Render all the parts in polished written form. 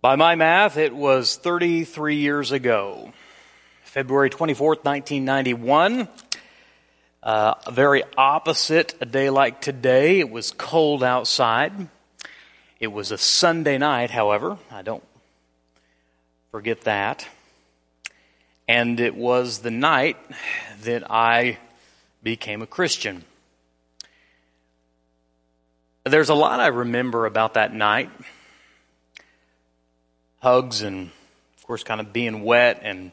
By my math, it was 33 years ago, February 24th, 1991. Very opposite a day like today. It was cold outside. It was a Sunday night, however. I don't forget that. And it was the night that I became a Christian. There's a lot I remember about that night. Hugs and, of course, kind of being wet and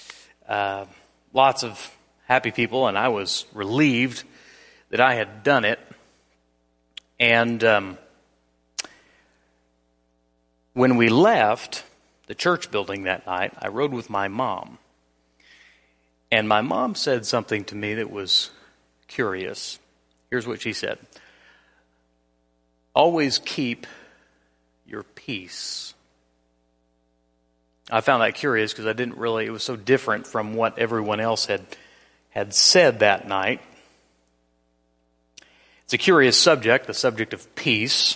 lots of happy people. And I was relieved that I had done it. And when we left the church building that night, I rode with my mom. And my mom said something to me that was curious. Here's what she said. Always keep your peace. I found that curious because it was so different from what everyone else had said that night. It's a curious subject, the subject of peace.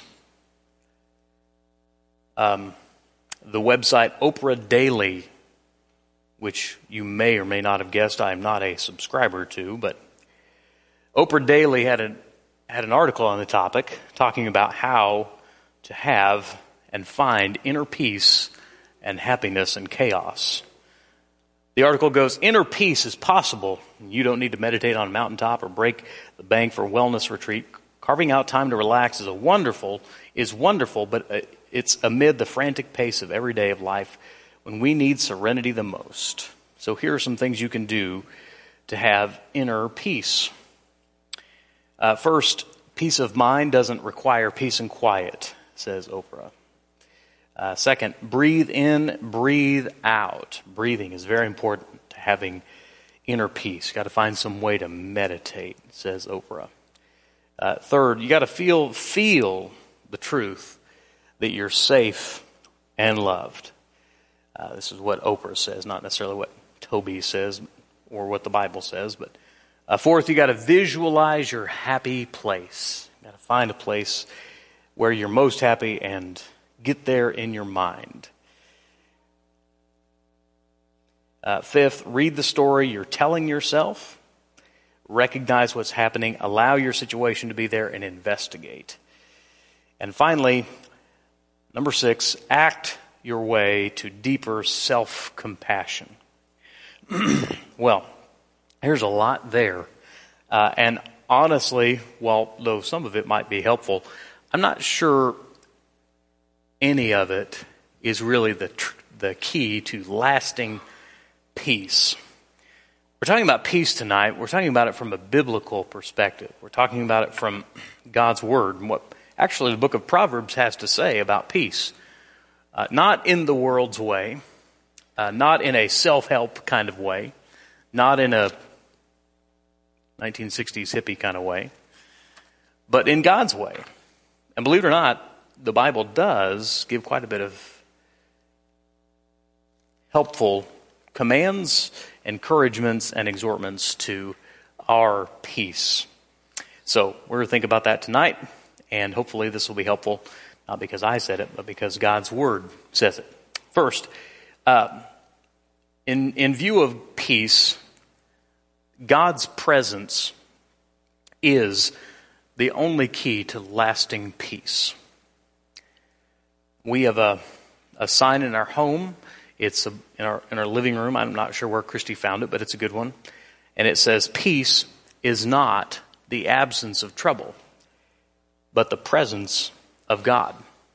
The website Oprah Daily, which you may or may not have guessed I am not a subscriber to, but Oprah Daily had an article on the topic talking about how to have and find inner peace and happiness and chaos. The article goes, inner peace is possible. You don't need to meditate on a mountaintop or break the bank for a wellness retreat. Carving out time to relax is wonderful, but it's amid the frantic pace of every day of life when we need serenity the most. So here are some things you can do to have inner peace. First, peace of mind doesn't require peace and quiet, says Oprah. Second, breathe in, breathe out. Breathing is very important to having inner peace. Got to find some way to meditate, says Oprah. Third, you got to feel the truth that you're safe and loved. This is what Oprah says, not necessarily what Toby says or what the Bible says. But fourth, you got to visualize your happy place. You got to find a place where you're most happy and get there in your mind. Fifth, read the story you're telling yourself. Recognize what's happening. Allow your situation to be there and investigate. And finally, number 6, act your way to deeper self-compassion. Well, there's a lot there. And honestly, though some of it might be helpful, I'm not sure any of it is really the key to lasting peace. We're talking about peace tonight. We're talking about it from a biblical perspective. We're talking about it from God's Word and what actually the book of Proverbs has to say about peace. Not in the world's way, not in a self-help kind of way, not in a 1960s hippie kind of way, but in God's way. And believe it or not, the Bible does give quite a bit of helpful commands, encouragements, and exhortments to our peace. So we're going to think about that tonight, and hopefully this will be helpful, not because I said it, but because God's Word says it. First, in view of peace, God's presence is the only key to lasting peace. We have a sign in our home. It's in our living room. I'm not sure where Christy found it, but it's a good one. And it says, peace is not the absence of trouble, but the presence of God.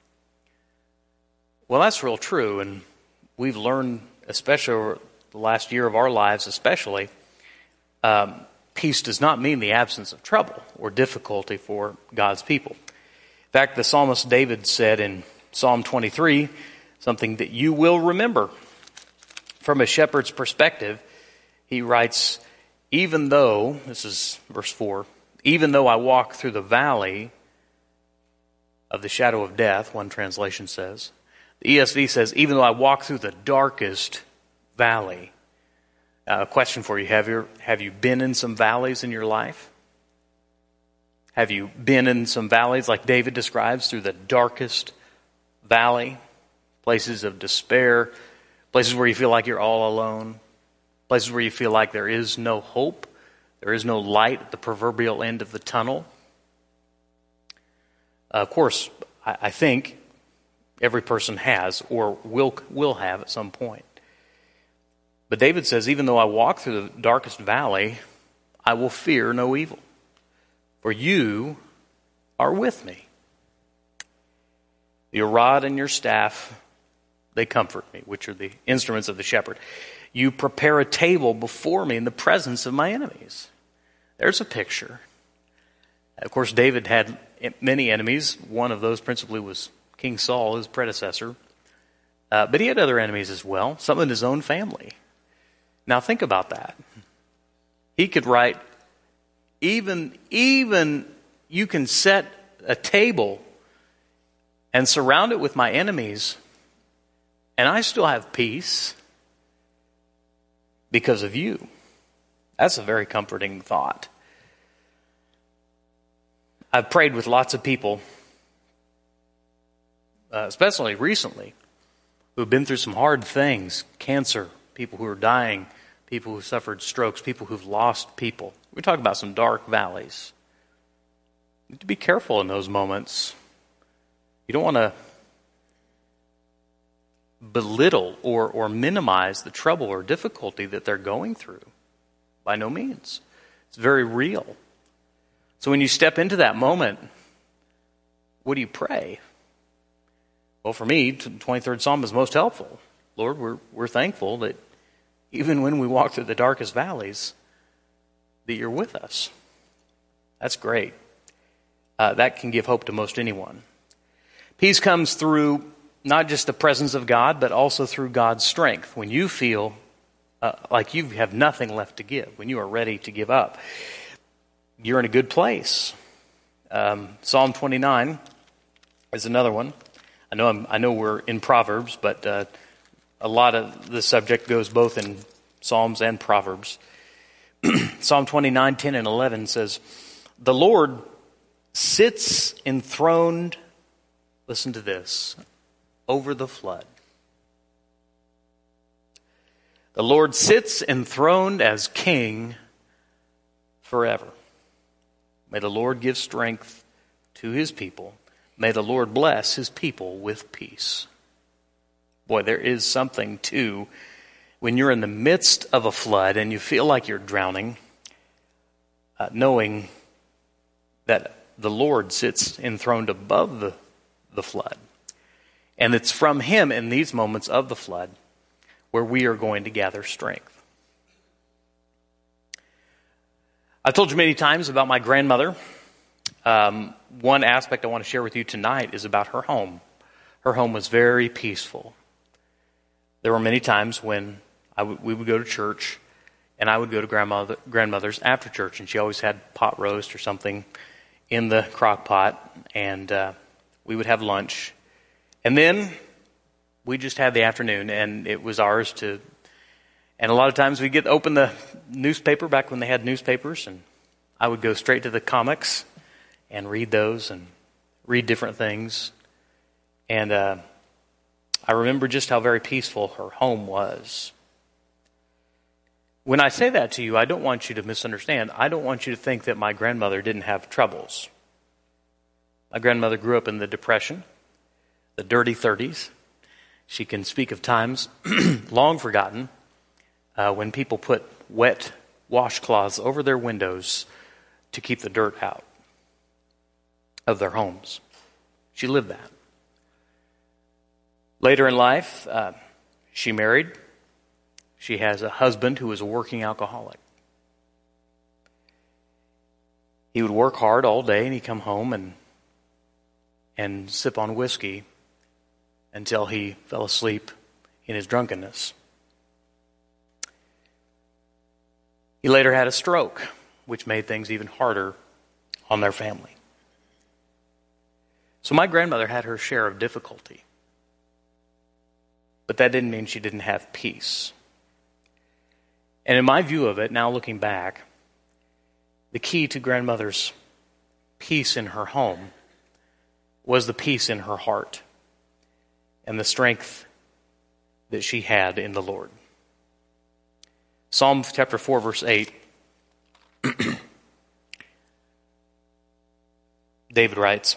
Well, that's real true, and we've learned, especially over the last year of our lives especially, peace does not mean the absence of trouble or difficulty for God's people. In fact, the psalmist David said in Psalm 23, something that you will remember. From a shepherd's perspective, he writes, even though, this is verse 4, even though I walk through the valley of the shadow of death, one translation says. The ESV says, even though I walk through the darkest valley. A question for you, have you been in some valleys in your life? Have you been in some valleys like David describes through the darkest valley? places of despair, places where you feel like you're all alone, places where you feel like there is no hope, there is no light at the proverbial end of the tunnel. Of course, I think every person has or will have at some point. But David says, even though I walk through the darkest valley, I will fear no evil, for you are with me. Your rod and your staff, they comfort me, which are the instruments of the shepherd. You prepare a table before me in the presence of my enemies. There's a picture. Of course, David had many enemies. One of those principally was King Saul, his predecessor. But he had other enemies as well, some in his own family. Now think about that. He could write, even you can set a table and surround it with my enemies, and I still have peace because of you. That's a very comforting thought. I've prayed with lots of people, especially recently, who have been through some hard things, cancer, people who are dying, people who suffered strokes, people who've lost people. We talk about some dark valleys. You need to be careful in those moments. You don't want to belittle or minimize the trouble or difficulty that they're going through. By no means. It's very real. So when you step into that moment, what do you pray? Well, for me, the 23rd Psalm is most helpful. Lord, we're thankful that even when we walk through the darkest valleys, that you're with us. That's great. That can give hope to most anyone. Peace comes through not just the presence of God, but also through God's strength. When you feel like you have nothing left to give, when you are ready to give up, you're in a good place. Psalm 29 is another one. I know we're in Proverbs, but a lot of the subject goes both in Psalms and Proverbs. Psalm 29, 10 and 11 says, the Lord sits enthroned, listen to this, over the flood. The Lord sits enthroned as king forever. May the Lord give strength to his people. May the Lord bless his people with peace. Boy, there is something too when you're in the midst of a flood and you feel like you're drowning, knowing that the Lord sits enthroned above the flood. And it's from him in these moments of the flood where we are going to gather strength. I've told you many times about my grandmother. One aspect I want to share with you tonight is about her home. Her home was very peaceful. There were many times when we would go to church, and I would go to grandmother's after church, and she always had pot roast or something in the crock pot, and we would have lunch. And then we just had the afternoon, and it was ours to. And a lot of times we'd open the newspaper back when they had newspapers, and I would go straight to the comics and read those and read different things. And I remember just how very peaceful her home was. When I say that to you, I don't want you to misunderstand. I don't want you to think that my grandmother didn't have troubles. My grandmother grew up in the Depression, the dirty 30s. She can speak of times long forgotten when people put wet washcloths over their windows to keep the dirt out of their homes. She lived that. Later in life, she married. She has a husband who is a working alcoholic. He would work hard all day, and he'd come home and sip on whiskey until he fell asleep in his drunkenness. He later had a stroke, which made things even harder on their family. So my grandmother had her share of difficulty. But that didn't mean she didn't have peace. And in my view of it, now looking back, the key to grandmother's peace in her home was the peace in her heart. and the strength that she had in the Lord. Psalm chapter 4, verse 8. David writes,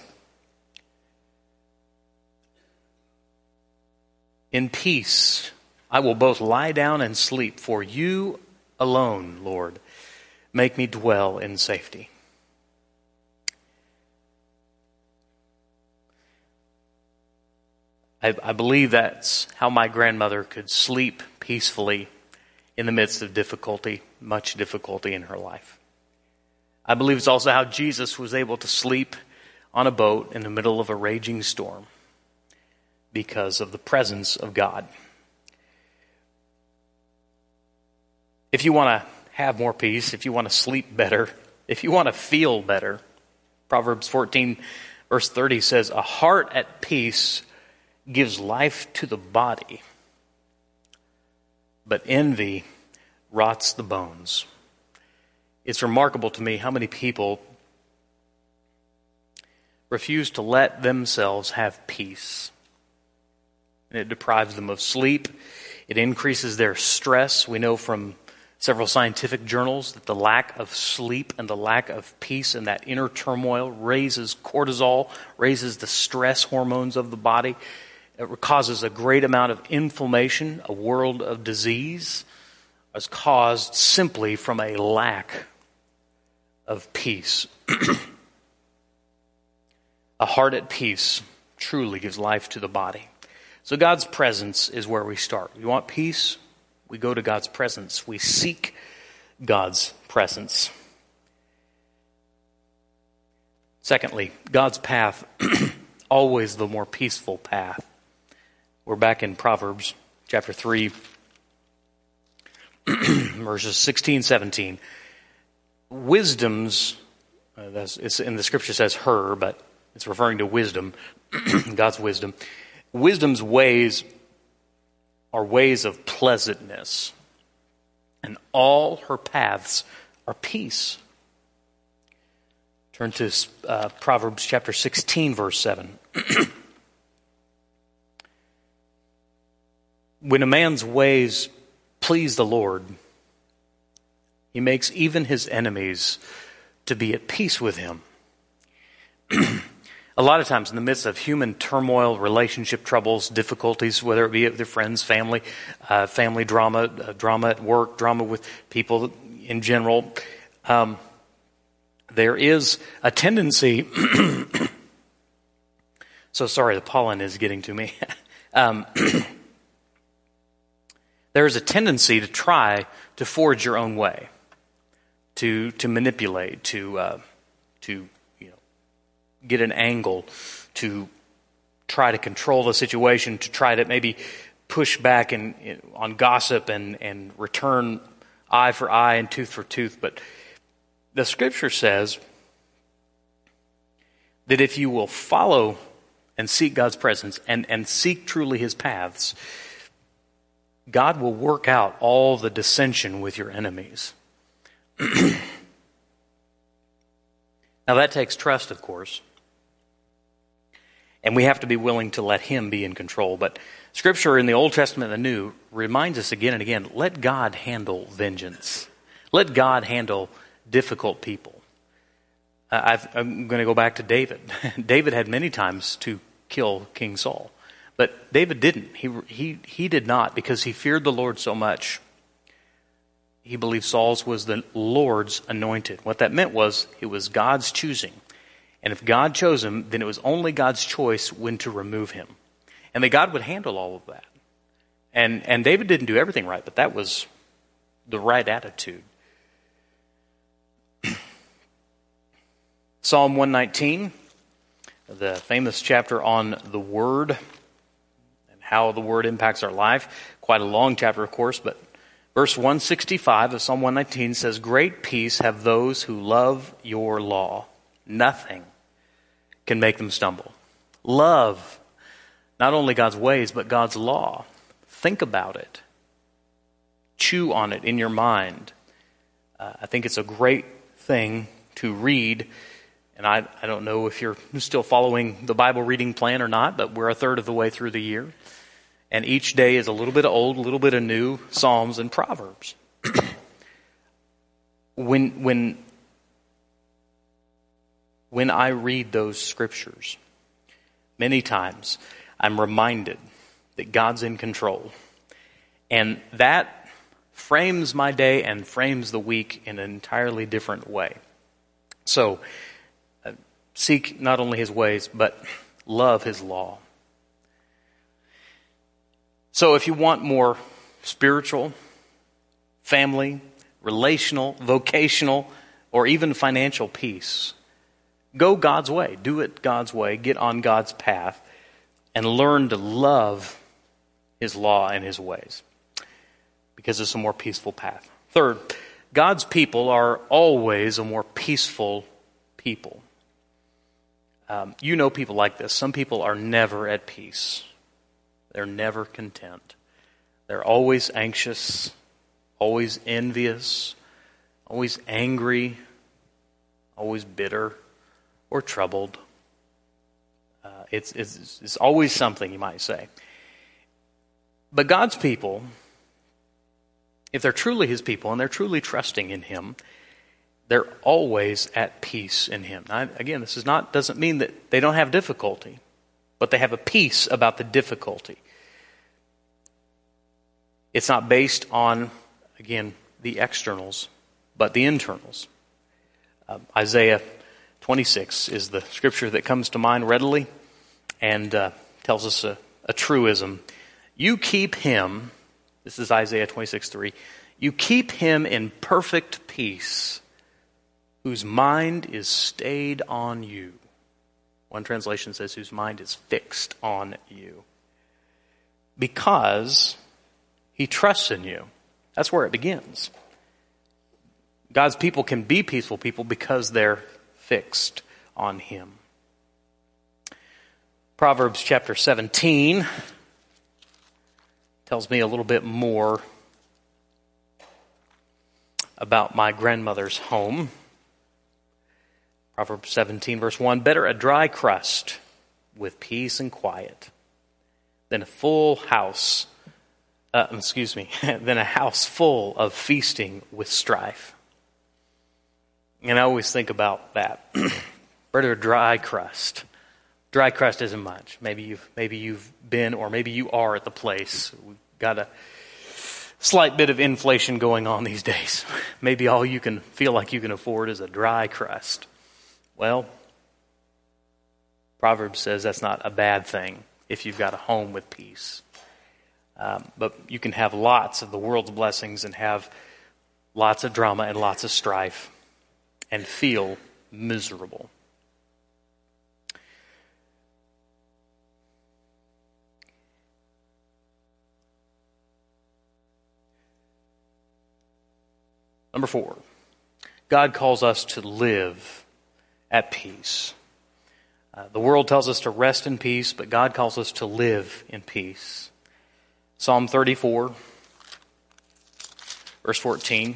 "In peace I will both lie down and sleep, for you alone, Lord, make me dwell in safety." I believe that's how my grandmother could sleep peacefully in the midst of difficulty, much difficulty in her life. I believe it's also how Jesus was able to sleep on a boat in the middle of a raging storm because of the presence of God. If you want to have more peace, if you want to sleep better, if you want to feel better, Proverbs 14, verse 30 says, "A heart at peace gives life to the body, but envy rots the bones." It's remarkable to me how many people refuse to let themselves have peace. And it deprives them of sleep. It increases their stress. We know from several scientific journals that the lack of sleep and the lack of peace and that inner turmoil raises cortisol, raises the stress hormones of the body. It causes a great amount of inflammation. A world of disease is caused simply from a lack of peace. A heart at peace truly gives life to the body. So God's presence is where we start. We want peace, we go to God's presence. We seek God's presence. Secondly, God's path, always the more peaceful path. We're back in Proverbs chapter 3, verses 16, 17. Wisdom's, it's in the scripture says her, but it's referring to wisdom, God's wisdom. Wisdom's ways are ways of pleasantness, and all her paths are peace. Turn to Proverbs chapter 16, verse 7. When a man's ways please the Lord, he makes even his enemies to be at peace with him. A lot of times in the midst of human turmoil, relationship troubles, difficulties, whether it be with their friends, family drama, drama at work, drama with people in general, there is a tendency, so sorry, the pollen is getting to me. There is a tendency to try to forge your own way, to manipulate, to get an angle, to try to control the situation, to try to maybe push back on gossip and return eye for eye and tooth for tooth. But the scripture says that if you will follow and seek God's presence and seek truly his paths, God will work out all the dissension with your enemies. Now that takes trust, of course. And we have to be willing to let him be in control. But Scripture in the Old Testament and the New reminds us again and again, let God handle vengeance. Let God handle difficult people. I'm going to go back to David. David had many times to kill King Saul. But David didn't. He did not, because he feared the Lord so much. He believed Saul's was the Lord's anointed. What that meant was it was God's choosing. And if God chose him, then it was only God's choice when to remove him. And that God would handle all of that. And David didn't do everything right, but that was the right attitude. Psalm 119, the famous chapter on the Word and how the Word impacts our life. Quite a long chapter, of course, but verse 165 of Psalm 119 says, "Great peace have those who love your law. Nothing can make them stumble." Love not only God's ways, but God's law. Think about it. Chew on it in your mind. I think it's a great thing to read And I don't know if you're still following the Bible reading plan or not, but we're a third of the way through the year. And each day is a little bit of old, a little bit of new, Psalms and Proverbs. When I read those scriptures, many times I'm reminded that God's in control. And that frames my day and frames the week in an entirely different way. So, seek not only His ways, but love His law. So if you want more spiritual, family, relational, vocational, or even financial peace, go God's way. Do it God's way. Get on God's path and learn to love His law and His ways, because it's a more peaceful path. Third, God's people are always a more peaceful people. You know people like this. Some people are never at peace. They're never content. They're always anxious, always envious, always angry, always bitter or troubled. It's always something, you might say. But God's people, if they're truly His people and they're truly trusting in Him, they're always at peace in Him. Now, again, this doesn't mean that they don't have difficulty, but they have a peace about the difficulty. It's not based on, again, the externals, but the internals. Isaiah 26 is the scripture that comes to mind readily and tells us a truism. You keep him, this is Isaiah 26:3, you keep him in perfect peace, whose mind is stayed on you. One translation says, whose mind is fixed on you. Because he trusts in you. That's where it begins. God's people can be peaceful people because they're fixed on Him. Proverbs chapter 17 tells me a little bit more about my grandmother's home. Proverbs 17 verse 1, better a dry crust with peace and quiet than a full house, than a house full of feasting with strife. And I always think about that. Better a dry crust. Dry crust isn't much. Maybe you've been, or maybe you are at the place. We've got a slight bit of inflation going on these days. Maybe all you can feel like you can afford is a dry crust. Well, Proverbs says that's not a bad thing if you've got a home with peace. But you can have lots of the world's blessings and have lots of drama and lots of strife and feel miserable. Number 4, God calls us to live at peace. The world tells us to rest in peace, but God calls us to live in peace. Psalm 34, verse 14,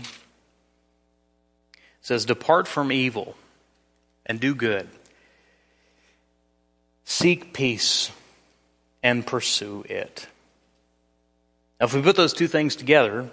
says, depart from evil and do good. Seek peace and pursue it. Now, if we put those two things together,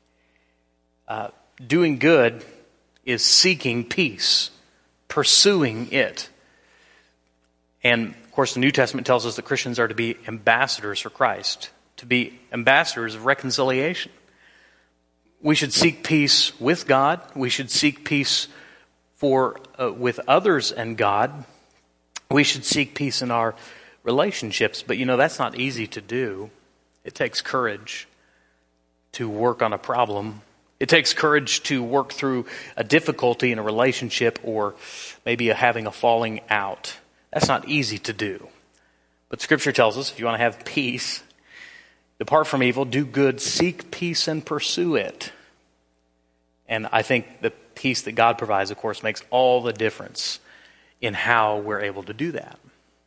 doing good is seeking peace, pursuing it. And, of course, the New Testament tells us that Christians are to be ambassadors for Christ, to be ambassadors of reconciliation. We should seek peace with God. We should seek peace with others and God. We should seek peace in our relationships. But, that's not easy to do. It takes courage to work on a problem. It takes courage to work through a difficulty in a relationship, or maybe having a falling out. That's not easy to do. But Scripture tells us if you want to have peace, depart from evil, do good, seek peace and pursue it. And I think the peace that God provides, of course, makes all the difference in how we're able to do that.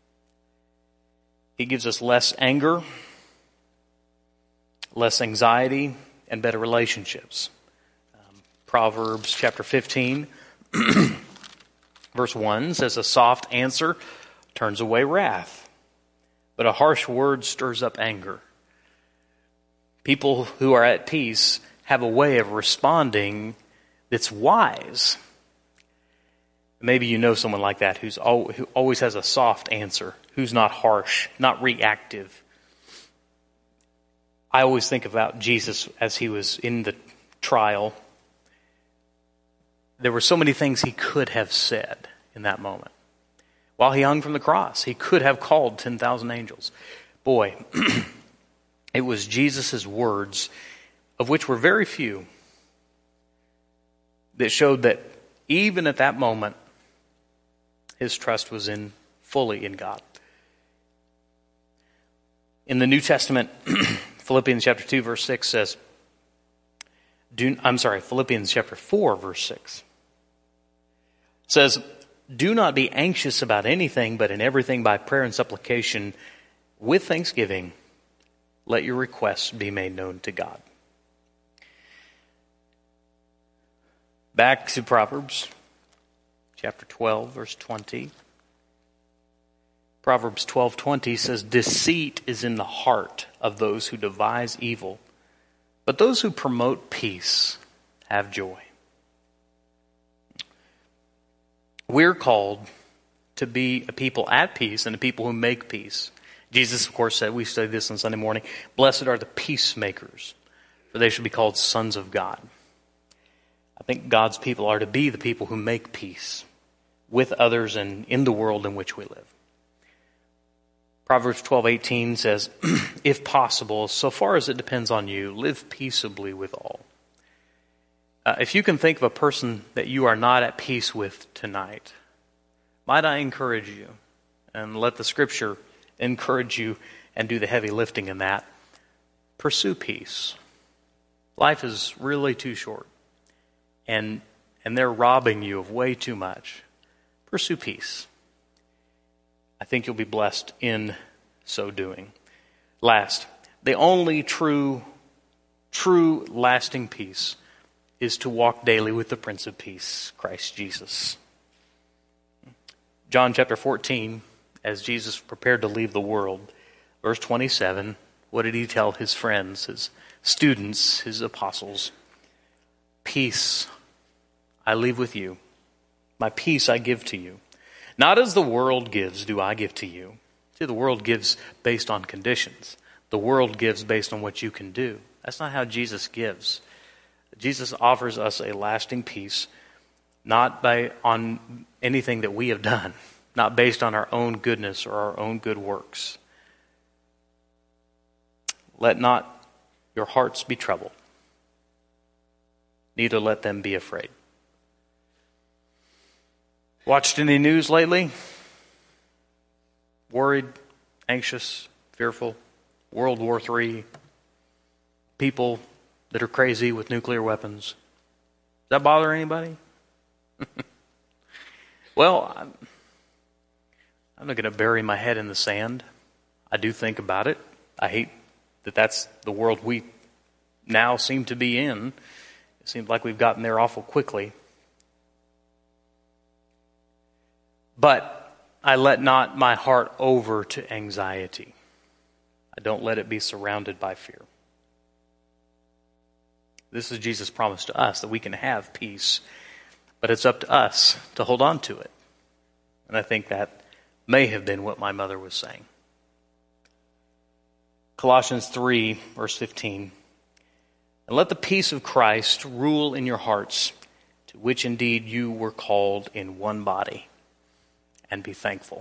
He gives us less anger, less anxiety, and better relationships. Proverbs chapter 15, Verse 1 says, a soft answer turns away wrath, but a harsh word stirs up anger. People who are at peace have a way of responding that's wise. Maybe you know someone like that who always has a soft answer, who's not harsh, not reactive. I always think about Jesus as he was in the trial. There were so many things he could have said in that moment. While he hung from the cross, he could have called 10,000 angels. Boy, it was Jesus' words, of which were very few, that showed that even at that moment, his trust was fully in God. In the New Testament, Philippians chapter 2, verse 6 says, Philippians chapter 4, verse 6 says, do not be anxious about anything, but in everything by prayer and supplication, with thanksgiving, let your requests be made known to God. Back to Proverbs chapter 12, verse 20. Proverbs 12:20 says, deceit is in the heart of those who devise evil, but those who promote peace have joy. We're called to be a people at peace and a people who make peace. Jesus, of course, said, we studied this on Sunday morning, blessed are the peacemakers, for they should be called sons of God. I think God's people are to be the people who make peace with others and in the world in which we live. Proverbs 12:18 says, if possible, so far as it depends on you, live peaceably with all. If you can think of a person that you are not at peace with tonight, might I encourage you, and let the Scripture encourage you and do the heavy lifting in that, pursue peace. Life is really too short, and they're robbing you of way too much. Pursue peace. I think you'll be blessed in so doing. Last, the only true lasting peace is to walk daily with the Prince of Peace, Christ Jesus. John chapter 14, as Jesus prepared to leave the world, verse 27, what did he tell his friends, his students, his apostles? Peace I leave with you. My peace I give to you. Not as the world gives do I give to you. See, the world gives based on conditions. The world gives based on what you can do. That's not how Jesus gives. Jesus offers us a lasting peace, not on anything that we have done, not based on our own goodness or our own good works. Let not your hearts be troubled, neither let them be afraid. Watched any news lately? Worried, anxious, fearful, World War III, people that are crazy with nuclear weapons. Does that bother anybody? Well, I'm not going to bury my head in the sand. I do think about it. I hate that that's the world we now seem to be in. It seems like we've gotten there awful quickly. But I let not my heart over to anxiety. I don't let it be surrounded by fear. This is Jesus' promise to us, that we can have peace, but it's up to us to hold on to it. And I think that may have been what my mother was saying. Colossians 3, verse 15. And let the peace of Christ rule in your hearts, to which indeed you were called in one body, and be thankful.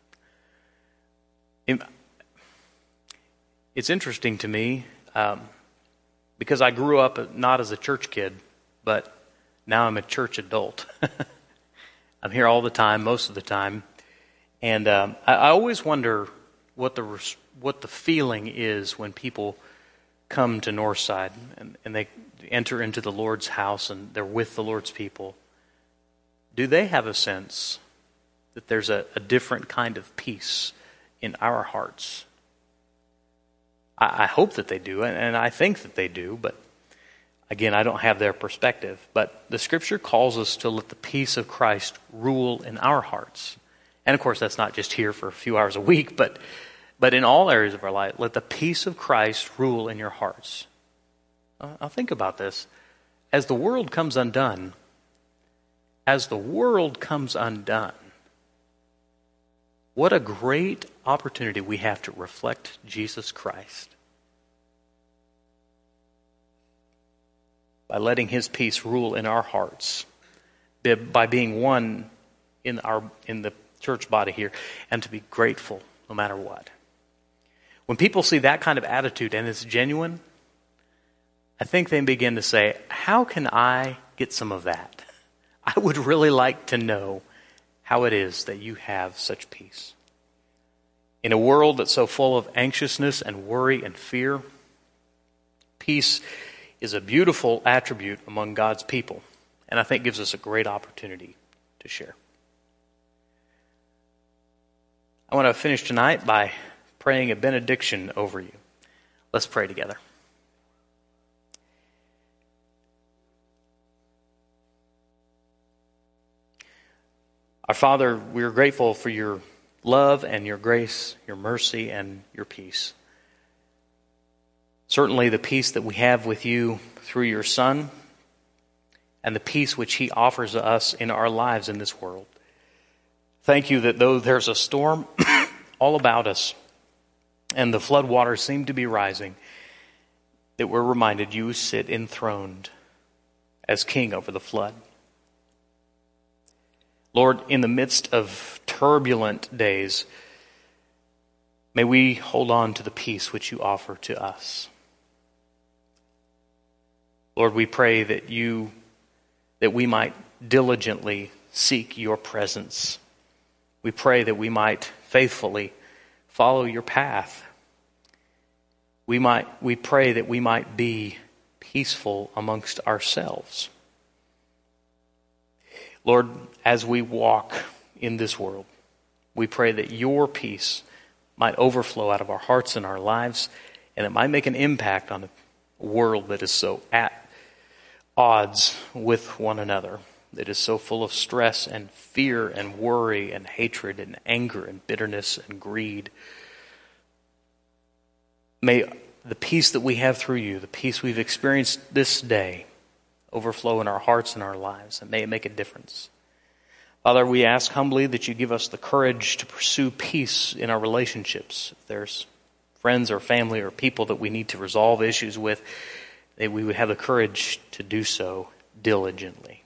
It's interesting to me, because I grew up not as a church kid, but now I'm a church adult. I'm here all the time, most of the time. And I always wonder what the feeling is when people come to Northside and they enter into the Lord's house and they're with the Lord's people. Do they have a sense that there's a different kind of peace in our hearts? I hope that they do, and I think that they do, but Again, I don't have their perspective, but the Scripture calls us to let the peace of Christ rule in our hearts. And of course, that's not just here for a few hours a week, but in all areas of our life, let the peace of Christ rule in your hearts. I'll think about this. As the world comes undone, what a great opportunity we have to reflect Jesus Christ by letting His peace rule in our hearts, by being one in the church body here, and to be grateful no matter what. When people see that kind of attitude and it's genuine, I think they begin to say, how can I get some of that? I would really like to know how it is that you have such peace. In a world that's so full of anxiousness and worry and fear, peace is a beautiful attribute among God's people, and I think gives us a great opportunity to share. I want to finish tonight by praying a benediction over you. Let's pray together. Our Father, we are grateful for your love and your grace, your mercy and your peace. Certainly the peace that we have with you through your Son, and the peace which He offers us in our lives in this world. Thank you that though there's a storm all about us, and the flood waters seem to be rising, that we're reminded you sit enthroned as King over the flood. Lord, in the midst of turbulent days, may we hold on to the peace which you offer to us. Lord, we pray that we might diligently seek your presence. We pray that we might faithfully follow your path. We pray that we might be peaceful amongst ourselves. Lord, as we walk in this world, we pray that your peace might overflow out of our hearts and our lives, and it might make an impact on a world that is so at odds with one another, that is so full of stress and fear and worry and hatred and anger and bitterness and greed. May the peace that we have through you, the peace we've experienced this day, overflow in our hearts and our lives, and may it make a difference. Father, we ask humbly that you give us the courage to pursue peace in our relationships. If there's friends or family or people that we need to resolve issues with, that we would have the courage to do so diligently.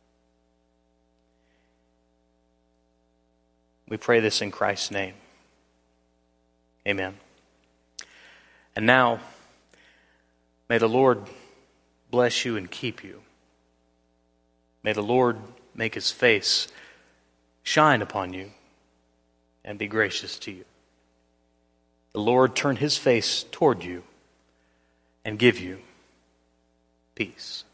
We pray this in Christ's name. Amen. And now, may the Lord bless you and keep you. May the Lord make his face shine upon you and be gracious to you. The Lord turn his face toward you and give you peace.